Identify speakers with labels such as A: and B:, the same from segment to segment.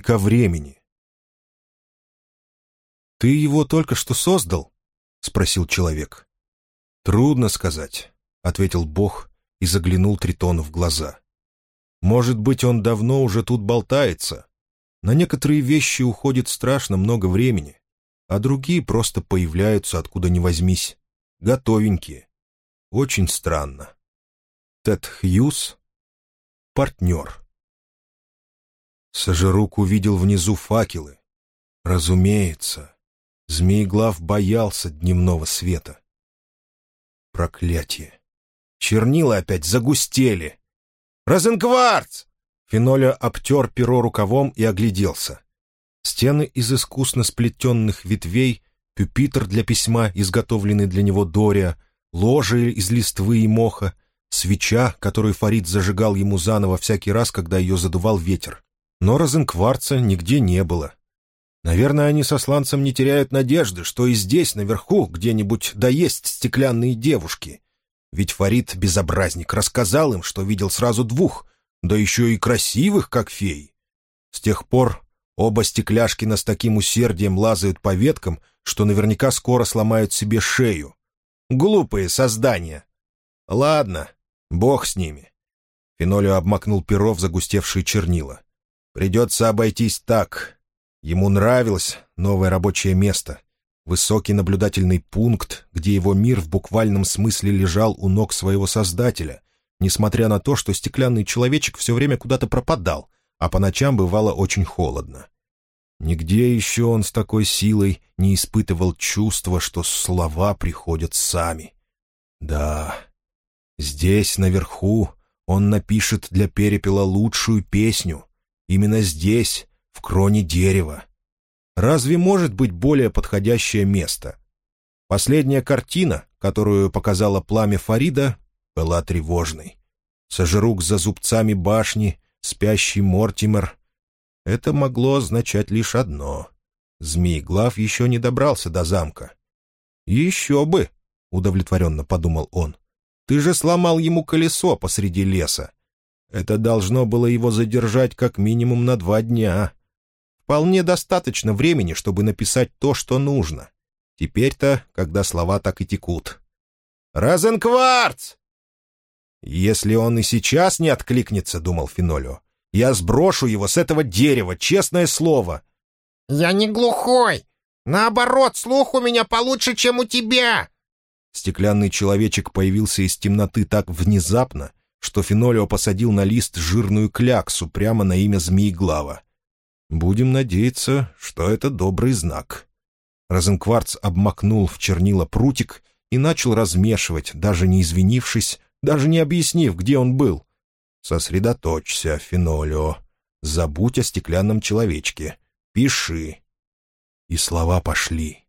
A: проводника времени. «Ты его только что создал?» — спросил человек. «Трудно сказать», — ответил Бог и заглянул Тритону в глаза. «Может быть, он давно уже тут болтается. На некоторые вещи уходит страшно много времени, а другие просто появляются откуда ни возьмись, готовенькие. Очень странно. Тед Хьюз — партнер». Сожирук увидел внизу факелы. Разумеется, Змееглав боялся дневного света. Проклятие! Чернила опять загустели. «Розенкварц!» Фенолио обтер перо рукавом и огляделся. Стены из искусно сплетенных ветвей, пюпитр для письма, изготовленный для него Дориа, ложе из листвы и моха, свеча, которую Фарид зажигал ему заново всякий раз, когда ее задувал ветер. Но Розенкварца нигде не было. Наверное, они со сланцем не теряют надежды, что и здесь, наверху, где-нибудь да есть стеклянные девушки. Ведь Фарид, безобразник, рассказал им, что видел сразу двух, да еще и красивых, как феи. С тех пор оба стекляшкина с таким усердием лазают по веткам, что наверняка скоро сломают себе шею. Глупые создания. Ладно, бог с ними. Фенолио обмакнул перо в загустевшие чернила. Придется обойтись так. Ему нравилось новое рабочее место, высокий наблюдательный пункт, где его мир в буквальном смысле лежал у ног своего создателя, несмотря на то, что стеклянный человечек все время куда-то пропадал, а по ночам бывало очень холодно. Нигде еще он с такой силой не испытывал чувства, что слова приходят сами. Да, здесь, наверху, он напишет для Перепела лучшую песню. Именно здесь, в кроне дерева. Разве может быть более подходящее место? Последняя картина, которую показала пламя Фарида, была тревожной. Сожирук за зубцами башни, спящий Мортимер. Это могло означать лишь одно. Змееглав еще не добрался до замка. «Еще бы!» — удовлетворенно подумал он. «Ты же сломал ему колесо посреди леса. Это должно было его задержать как минимум на 2 дня. Вполне достаточно времени, чтобы написать то, что нужно. Теперь-то, когда слова так и текут. «Розенкварц!» «Если он и сейчас не откликнется, — думал Фенолио, — я сброшу его с этого дерева, честное слово».
B: «Я не глухой. Наоборот, слух у меня получше, чем у тебя».
A: Стеклянный человечек появился из темноты так внезапно, что Фенолио посадил на лист жирную кляксу прямо на имя Змееглава. Будем надеяться, что это добрый знак. Розенкварц обмакнул в чернила прутик и начал размешивать, даже не извинившись, даже не объяснив, где он был. «Сосредоточься, Фенолио. Забудь о стеклянном человечке. Пиши». И слова пошли.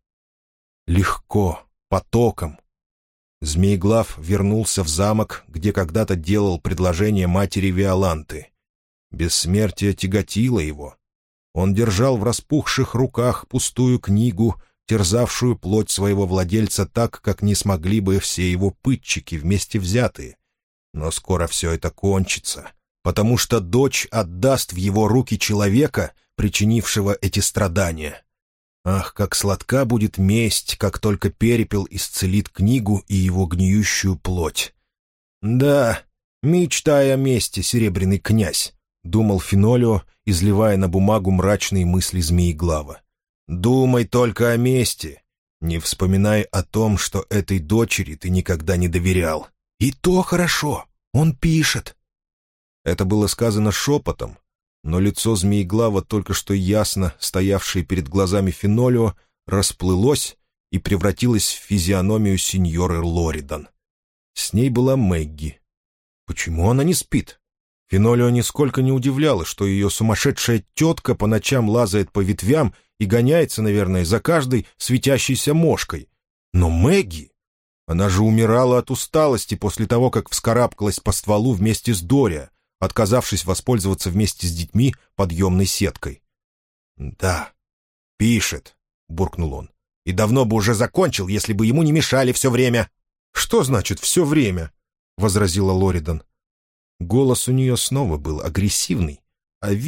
A: Легко, потоком. Змееглав вернулся в замок, где когда-то делал предложение матери Виоланты. Бессмертие тяготило его. Он держал в распухших руках пустую книгу, терзавшую плоть своего владельца так, как не смогли бы все его пытчики вместе взятые. Но скоро все это кончится, потому что дочь отдаст в его руки человека, причинившего эти страдания. Ах, как сладка будет месть, как только Перепел исцелит книгу и его гниющую плоть. «Да, мечтай о мести, серебряный князь», — думал Фенолио, изливая на бумагу мрачные мысли Змееглава. «Думай только о мести. Не вспоминай о том, что этой дочери ты никогда не доверял. И то хорошо, он пишет». Это было сказано шепотом, но лицо Змееглава, только что ясно стоявшее перед глазами Фенолио, расплылось и превратилось в физиономию сеньоры Лоридан. С ней была Мэгги. Почему она не спит? Фенолио нисколько не удивляло, что ее сумасшедшая тетка по ночам лазает по ветвям и гоняется, наверное, за каждой светящейся мошкой. Но Мэгги... Она же умирала от усталости после того, как вскарабкалась по стволу вместе с Дориа, отказавшись воспользоваться вместе с детьми подъемной сеткой. «Да, пишет», — буркнул он. «И давно бы уже закончил, если бы ему не мешали все время». «Что значит «все время»?» — возразила Лоридан. Голос у нее снова был агрессивный, а вид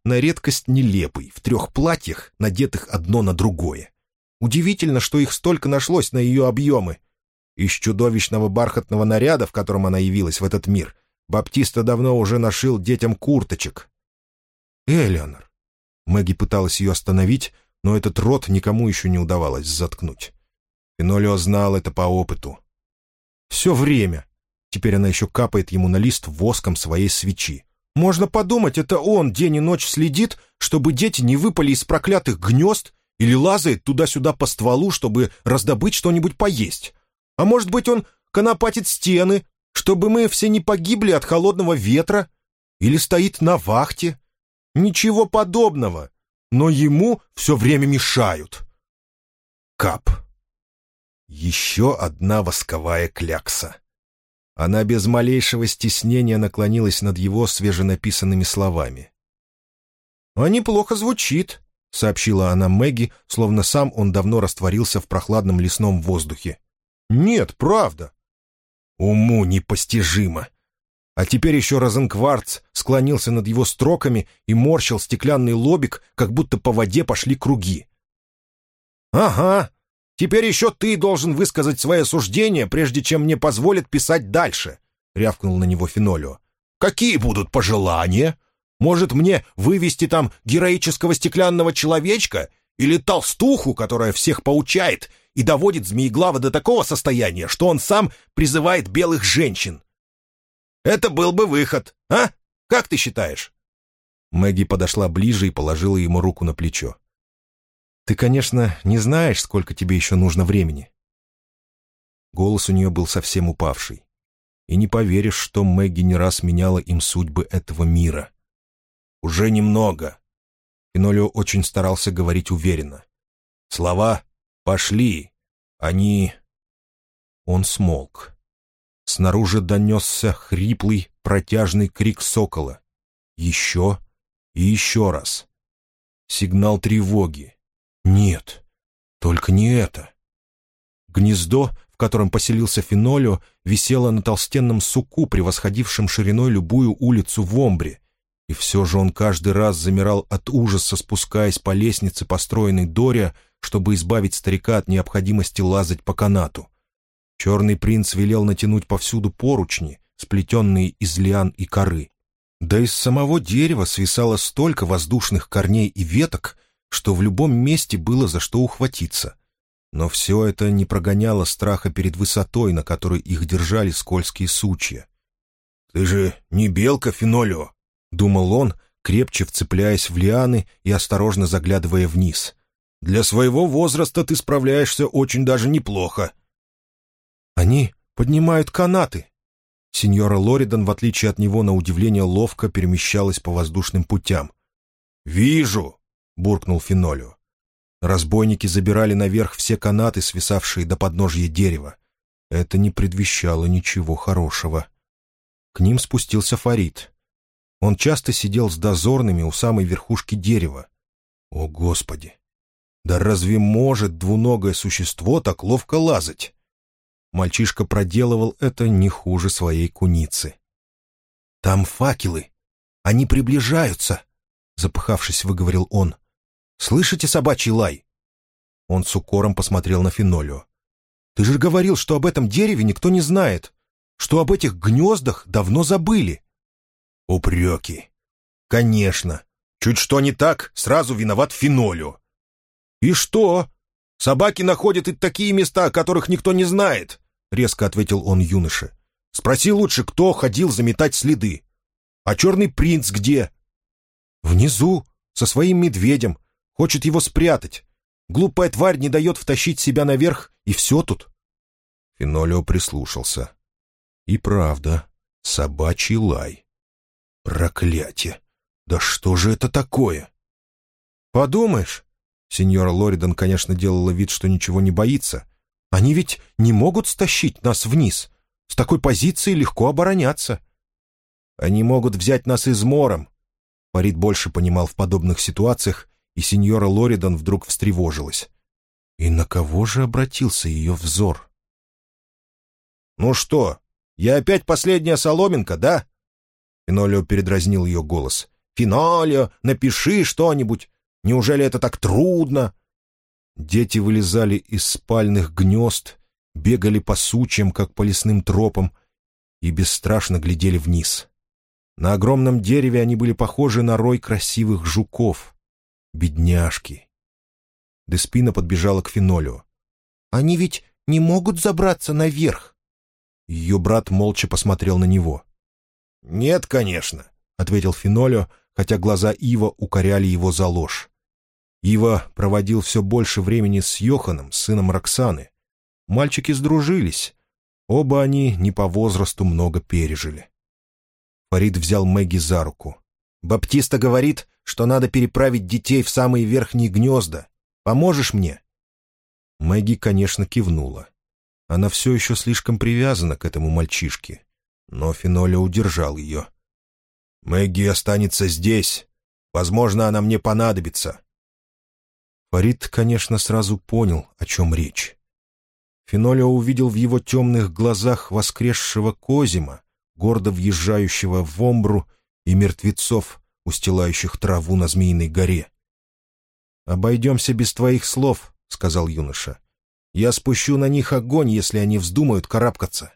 A: на редкость нелепый, в 3 платьях, надетых одно на другое. Удивительно, что их столько нашлось на ее объемы. Из чудовищного бархатного наряда, в котором она явилась в этот мир, Баптиста давно уже нашил детям курточек. «Элеонор!» Мэгги пыталась ее остановить, но этот рот никому еще не удавалось заткнуть. Фенолио знал это по опыту. «Все время!» Теперь она еще капает ему на лист воском своей свечи. «Можно подумать, это он день и ночь следит, чтобы дети не выпали из проклятых гнезд или лазает туда-сюда по стволу, чтобы раздобыть что-нибудь поесть. А может быть, он конопатит стены, чтобы мы все не погибли от холодного ветра? Или стоит на вахте? Ничего подобного. Но ему все время мешают». Кап. Еще одна восковая клякса. Она без малейшего стеснения наклонилась над его свеженаписанными словами. «А неплохо звучит», — сообщила она Мэгги, словно сам он давно растворился в прохладном лесном воздухе. «Нет, правда». Уму непостижимо. А теперь еще Розенкварц склонился над его строками и морщил стеклянный лобик, как будто по воде пошли круги. «Ага, теперь еще ты должен высказать свое суждение, прежде чем мне позволят писать дальше», — рявкнул на него Фенолио. «Какие будут пожелания? Может, мне вывести там героического стеклянного человечка или толстуху, которая всех поучает и доводит Змееглава до такого состояния, что он сам призывает белых женщин? Это был бы выход, а? Как ты считаешь?» Мэгги подошла ближе и положила ему руку на плечо. «Ты, конечно, не знаешь, сколько тебе еще нужно времени». Голос у нее был совсем упавший. И не поверишь, что Мэгги не раз меняла им судьбы этого мира. «Уже немного». Фенолио очень старался говорить уверенно. «Слова пошли. Они...» Он смолк. Снаружи донесся хриплый, протяжный крик сокола. Еще и еще раз. Сигнал тревоги. Нет, только не это. Гнездо, в котором поселился Фенолио, висело на толстенном суку, превосходившем шириной любую улицу в Омбре, и все же он каждый раз замирал от ужаса, спускаясь по лестнице, построенной Дориа, чтобы избавить старика от необходимости лазать по канату. Черный принц велел натянуть повсюду поручни, сплетенные из лиан и коры. Да из самого дерева свисало столько воздушных корней и веток, что в любом месте было за что ухватиться. Но все это не прогоняло страха перед высотой, на которой их держали скользкие сучья. «Ты же не белка, Фенолио», — думал он, крепче вцепляясь в лианы и осторожно заглядывая вниз. «Для своего возраста ты справляешься очень даже неплохо». «Они поднимают канаты». Сеньора Лоридан, в отличие от него, на удивление ловко перемещалась по воздушным путям. «Вижу», — буркнул Фенолио. Разбойники забирали наверх все канаты, свисавшие до подножья дерева. Это не предвещало ничего хорошего. К ним спустился Фарид. Он часто сидел с дозорными у самой верхушки дерева. О, Господи! Да разве может двуногое существо так ловко лазать? Мальчишка проделывал это не хуже своей куницы. «Там факелы! Они приближаются!» — запыхавшись, выговорил он. «Слышите собачий лай?» Он с укором посмотрел на Фенолио. «Ты же говорил, что об этом дереве никто не знает, что об этих гнездах давно забыли». «Упреки! Конечно! Чуть что не так, сразу виноват Фенолио». «И что? Собаки находят и такие места, о которых никто не знает», — резко ответил он юноше. «Спроси лучше, кто ходил заметать следы. А черный принц где?» «Внизу, со своим медведем. Хочет его спрятать. Глупая тварь не дает втащить себя наверх, и все тут». Фенолио прислушался. И правда, собачий лай. Проклятие! Да что же это такое? «Подумаешь, сеньора Лоридан, конечно, делала вид, что ничего не боится. Они ведь не могут стащить нас вниз. С такой позиции легко обороняться. Они могут взять нас измором». Фарид больше понимал в подобных ситуациях, и сеньора Лоридан вдруг встревожилась. И на кого же обратился ее взор? «Ну что, я опять последняя соломинка, да?» Фенолио передразнил ее голос. «Финолео, напиши что-нибудь! Неужели это так трудно?» Дети вылезали из спальных гнезд, бегали по сучьям, как по лесным тропам, и бесстрашно глядели вниз. На огромном дереве они были похожи на рой красивых жуков. Бедняжки. Деспина подбежала к Финолео. «Они ведь не могут забраться наверх?» Ее брат молча посмотрел на него. «Нет, конечно», — ответил Финолео, хотя глаза Ива укоряли его за ложь. Ива проводил все больше времени с Йоханом, сыном Роксаны. Мальчики сдружились. Оба они не по возрасту много пережили. Фарид взял Мэгги за руку. «Баптиста говорит, что надо переправить детей в самые верхние гнезда. Поможешь мне?» Мэгги, конечно, кивнула. Она все еще слишком привязана к этому мальчишке. Но Финолео удержал ее. «Мэгги останется здесь. Возможно, она мне понадобится». Фарид, конечно, сразу понял, о чем речь. Финолео увидел в его темных глазах воскресшего Козима, гордо въезжающего в Омбру, и мертвецов, устилающих траву на Змеиной горе. «Обойдемся без твоих слов», — сказал юноша. «Я спущу на них огонь, если они вздумают карабкаться».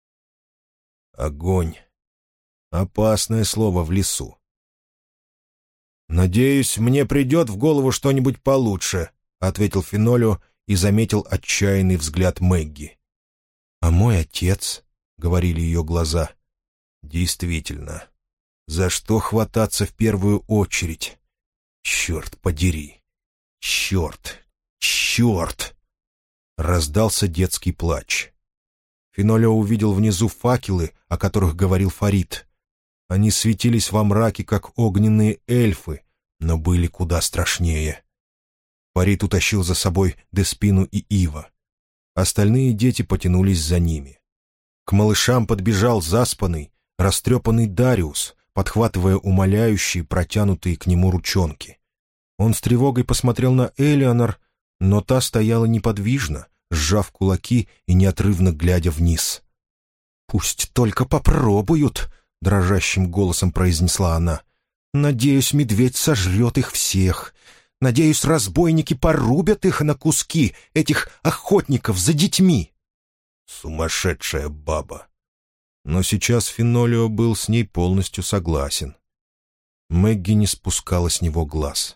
A: Огонь. Опасное слово в лесу. «Надеюсь, мне придет в голову что-нибудь получше», — ответил Финолео и заметил отчаянный взгляд Мэгги. «А мой отец», — говорили ее глаза, — «действительно, за что хвататься в первую очередь? Черт подери! Черт! Черт!» Раздался детский плач. Финолео увидел внизу факелы, о которых говорил Фарид. Они светились во мраке, как огненные эльфы, но были куда страшнее. Фарид утащил за собой Деспину и Ива. Остальные дети потянулись за ними. К малышам подбежал заспанный, растрепанный Дариус, подхватывая умоляющие, протянутые к нему ручонки. Он с тревогой посмотрел на Элеонор, но та стояла неподвижно, сжав кулаки и неотрывно глядя вниз. «Пусть только попробуют», — дрожащим голосом произнесла она. «Надеюсь, медведь сожрет их всех. Надеюсь, разбойники порубят их на куски, этих охотников за детьми». Сумасшедшая баба. Но сейчас Финолео был с ней полностью согласен. Мэгги не спускала с него глаз.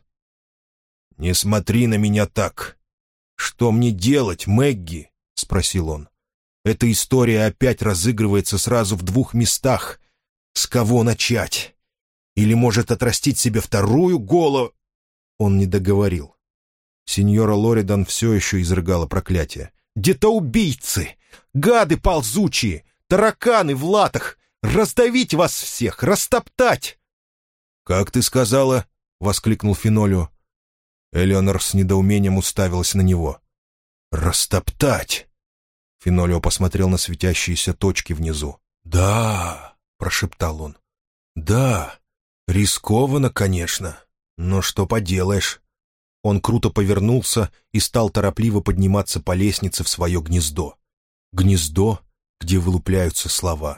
A: «Не смотри на меня так! Что мне делать, Мэгги?» — спросил он. «Эта история опять разыгрывается сразу в двух местах. С кого начать? Или, может, отрастить себе вторую голову?» Он не договорил. Сеньора Лоридан все еще изрыгала проклятие. «Детоубийцы! Гады ползучие! Тараканы в латах! Раздавить вас всех! Растоптать!» «Как ты сказала?» — воскликнул Финолео. Элеонор с недоумением уставилась на него. «Растоптать!» Финолео посмотрел на светящиеся точки внизу. «Да!» — прошептал он. «Да, рискованно, конечно, но что поделаешь?» Он круто повернулся и стал торопливо подниматься по лестнице в свое гнездо. Гнездо, где вылупляются слова.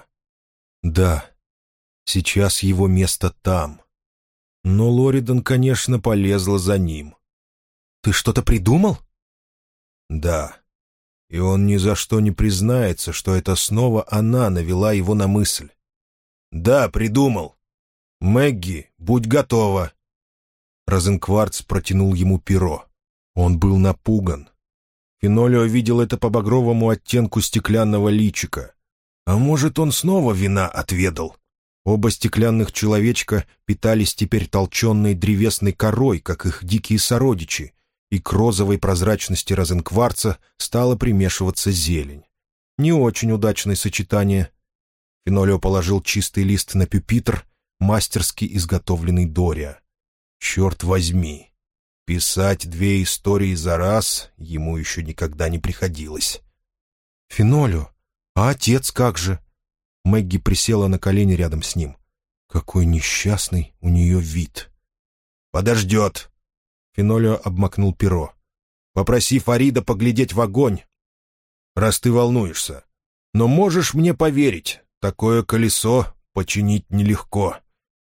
A: Да, сейчас его место там. Но Лоридан, конечно, полезла за ним. «Ты что-то придумал?» «Да. И он ни за что не признается, что это снова она навела его на мысль. Да, придумал. Мэгги, будь готова». Розенкварц протянул ему перо. Он был напуган. Финолео видел это по багровому оттенку стеклянного личика. А может, он снова вина отведал? Оба стеклянных человечка питались теперь толченной древесной корой, как их дикие сородичи, и к розовой прозрачности розенкварца стала примешиваться зелень. Не очень удачное сочетание. Финолео положил чистый лист на пюпитр, мастерски изготовленный Дориа. Черт возьми, писать две истории за раз ему еще никогда не приходилось. «Финолео, а отец как же?» Мэгги присела на колени рядом с ним. Какой несчастный у нее вид. «Подождет!» Финолео обмакнул перо. «Попроси Фарида поглядеть в огонь, раз ты волнуешься. Но можешь мне поверить, такое колесо починить нелегко.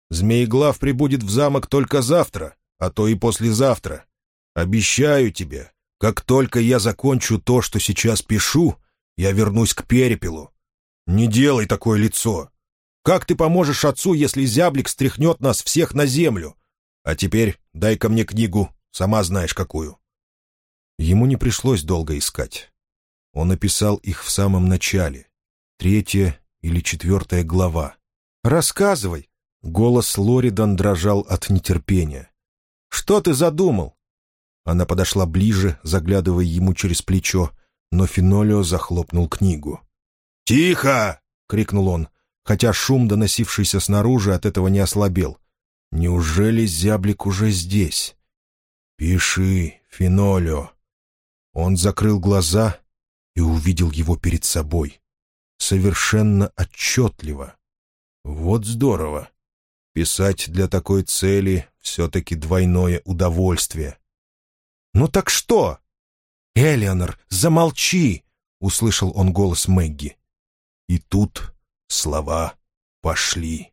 A: Змееглав прибудет в замок только завтра, а то и послезавтра. Обещаю тебе, как только я закончу то, что сейчас пишу, я вернусь к Перепелу. Не делай такое лицо. Как ты поможешь отцу, если зяблик стряхнет нас всех на землю? А теперь дай-ка мне книгу, сама знаешь какую». Ему не пришлось долго искать. Он описал их в самом начале. 3 или 4 глава. «Рассказывай!» Голос Лоридан дрожал от нетерпения. «Что ты задумал?» Она подошла ближе, заглядывая ему через плечо, но Фенолио захлопнул книгу. «Тихо!» — крикнул он, хотя шум, доносившийся снаружи, от этого не ослабел. «Неужели зяблик уже здесь?» «Пиши, Фенолио». Он закрыл глаза и увидел его перед собой. Совершенно отчетливо. Вот здорово. Писать для такой цели все-таки двойное удовольствие. «Ну так что?» «Элеонор, замолчи!» — услышал он голос Мэгги. И тут слова пошли.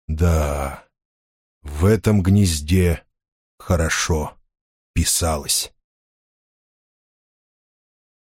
A: Да, в этом гнезде хорошо писалось.